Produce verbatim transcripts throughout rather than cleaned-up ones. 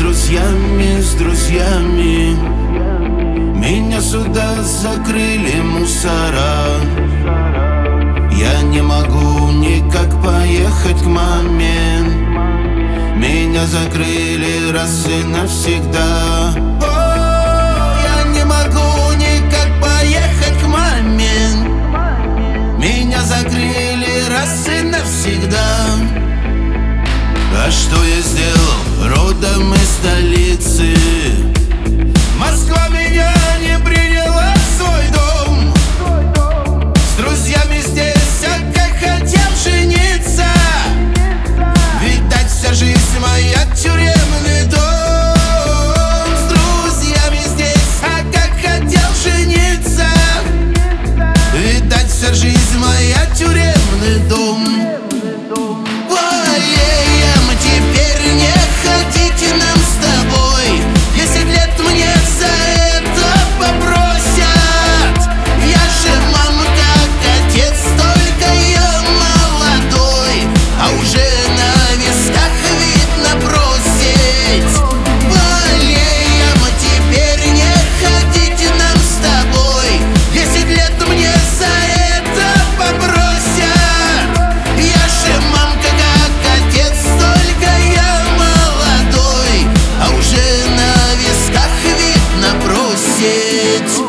друзьями, с друзьями. Меня сюда закрыли мусора. Я не могу никак поехать к маме. Меня закрыли раз и навсегда. О, я не могу никак поехать к маме. Меня закрыли раз и навсегда. А что я сделал? Родом из столицы. Москва меня не приняла в свой дом. С друзьями здесь, а как хотел жениться. Видать, вся жизнь моя тюремный дом. С друзьями здесь, а как хотел жениться. Видать, вся жизнь моя тюремный дом. Теперь не хотите нам с тобой. Десять лет мне за это попросят. Я же мама как отец, только я молодой, а уже на висках видно просить. Болеем, теперь не хотите нам с тобой. Десять лет мне за это попросят. Я же мамка как отец, только я молодой, а уже на висках видно просить.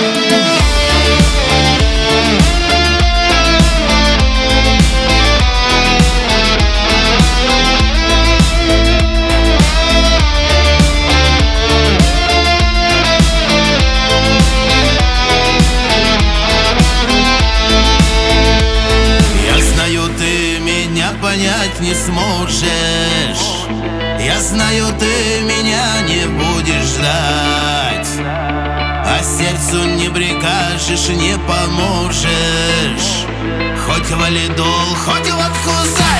Я знаю, ты меня понять не сможешь. Я знаю, ты меня не будешь ждать, а сердцу не прикажешь, не поможешь. Хоть валидол, хоть водку за